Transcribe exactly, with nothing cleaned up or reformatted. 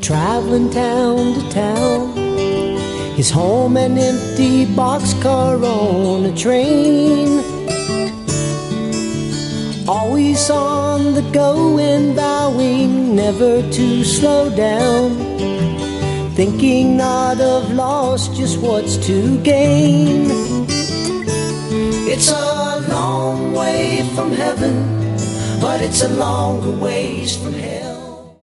traveling town to town, his home an empty boxcar on a train. Always on the go and vowing never to slow down, thinking not of loss, just what's to gain. It's a long way from heaven, but it's a longer ways from hell.